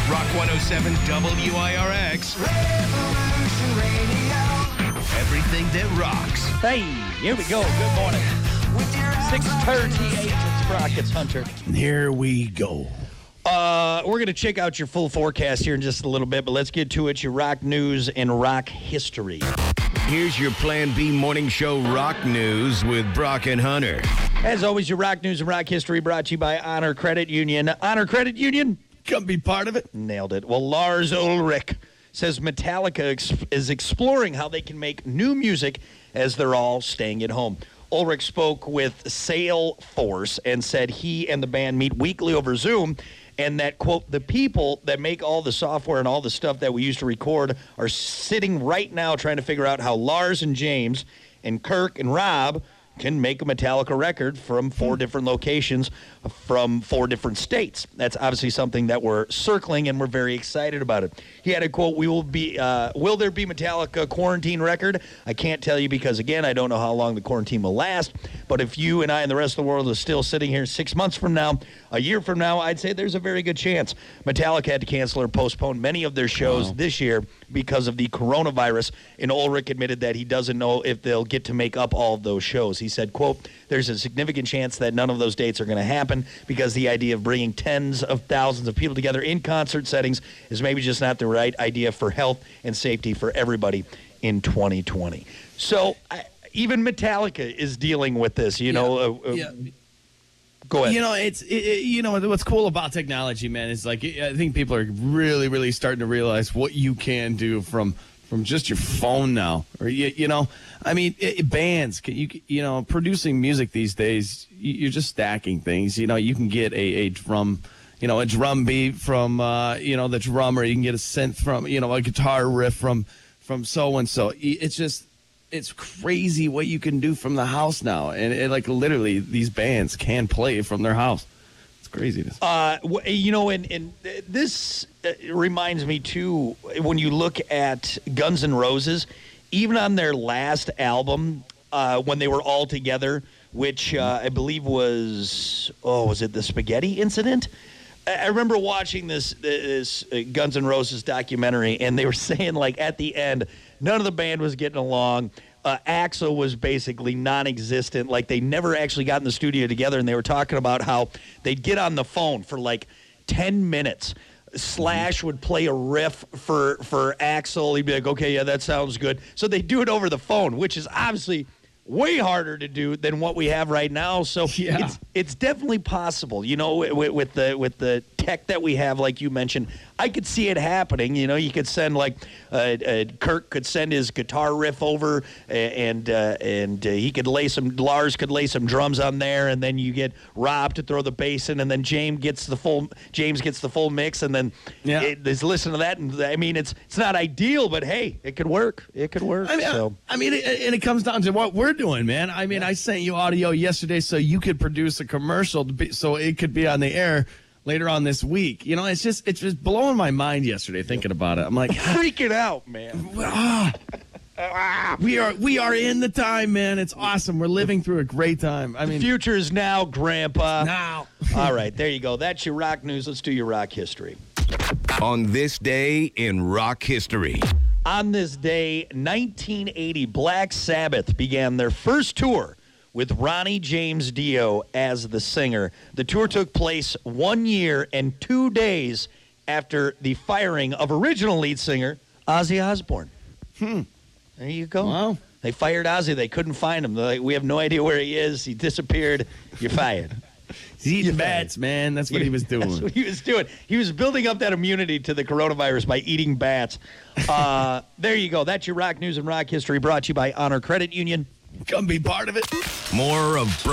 Rock 107 WIRX. Revolution Radio. Everything that rocks. Hey, here we go. Good morning. 6:38. It's Rockets Hunter. Here we go. We're going to check out your full forecast here in just a little bit, but let's get to it. Your rock news and rock history. Here's your Plan B morning show rock news with Brock and Hunter. As always, your rock news and rock history brought to you by Honor Credit Union. Honor Credit Union? Come be part of it. Nailed it. Well, Lars Ulrich says Metallica is exploring how they can make new music as they're all staying at home. Ulrich spoke with Salesforce and said he and the band meet weekly over Zoom, and that, quote, the people that make all the software and all the stuff that we used to record are sitting right now trying to figure out how Lars and James and Kirk and Rob can make a Metallica record from 4 different locations from 4 different states. That's obviously something that we're circling, and we're very excited about it. He had a quote, will there be Metallica quarantine record? I can't tell you because, again, I don't know how long the quarantine will last, but if you and I and the rest of the world are still sitting here 6 months from now, a year from now, I'd say there's a very good chance. Metallica had to cancel or postpone many of their shows this year because of the coronavirus, and Ulrich admitted that he doesn't know if they'll get to make up all of those shows. He said, quote, there's a significant chance that none of those dates are going to happen because the idea of bringing tens of thousands of people together in concert settings is maybe just not the right idea for health and safety for everybody in 2020. So even Metallica is dealing with this, you know. Go ahead. You know, what's cool about technology, man, is like I think people are really, really starting to realize what you can do from just your phone now. Or I mean, bands, producing music these days, you're just stacking things. You know, you can get a drum, a drum beat from the drummer. You can get a synth from a guitar riff from so and so. It's crazy what you can do from the house now. And like literally these bands can play from their house. It's craziness. And this reminds me, too, when you look at Guns N' Roses, even on their last album, when they were all together, which I believe was it the Spaghetti Incident? I remember watching this Guns N' Roses documentary, and they were saying, like, at the end, none of the band was getting along. Axl was basically non-existent. Like, they never actually got in the studio together, and they were talking about how they'd get on the phone for, like, 10 minutes. Slash would play a riff for Axl. He'd be like, okay, yeah, that sounds good. So they do it over the phone, which is obviously way harder to do than what we have right now. So it's definitely possible, with the tech that we have, like you mentioned. I could see it happening. You could send Kirk could send his guitar riff over, and he could Lars could lay some drums on there, and then you get Rob to throw the bass in, and then James gets the full mix, and then listen to that. And I mean, it's not ideal, but hey, it could work. It could work. And it comes down to what we're doing, man. I mean, I sent you audio yesterday so you could produce a commercial so it could be on the air later on this week. It's just blowing my mind yesterday thinking about it. I'm like freaking out, man. We are in the time, man. It's awesome. We're living through a great time. I mean, the future is now, Grandpa. Now. All right, there you go. That's your rock news. Let's do your rock history. On this day in rock history. On this day, 1980, Black Sabbath began their first tour with Ronnie James Dio as the singer. The tour took place 1 year and 2 days after the firing of original lead singer Ozzy Osbourne. There you go. Wow. They fired Ozzy. They couldn't find him. They're like, we have no idea where he is. He disappeared. You're fired. He's eating bats, man. That's what he was doing. That's what he was doing. He was building up that immunity to the coronavirus by eating bats. There you go. That's your rock news and rock history brought to you by Honor Credit Union. Come be part of it. More of